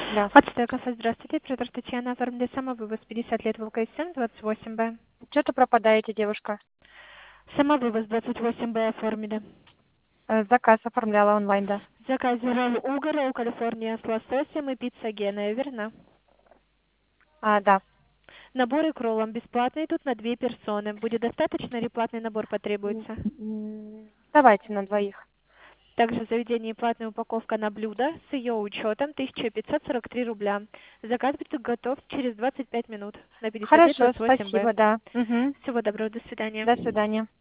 Да. Отстая кафе, здравствуйте. Оператор Татьяна, оформили самовывоз 50 лет ВКСМ 28Б. Что-то пропадаете, девушка. Самовывоз 28Б оформили. Заказ оформляла онлайн, да. Заказ ролл угор, ролл Калифорния с лососем и пицца Гена, верно? Да. Наборы к роллам бесплатные тут на 2 персоны. Будет достаточно или платный набор потребуется? Давайте на двоих. Также в заведении платная упаковка на блюдо с ее учетом 1543 рубля. Заказ будет готов через 25 минут на 50 лет Хорошо, 28Б. спасибо, да. Угу. Всего доброго, до свидания. До свидания.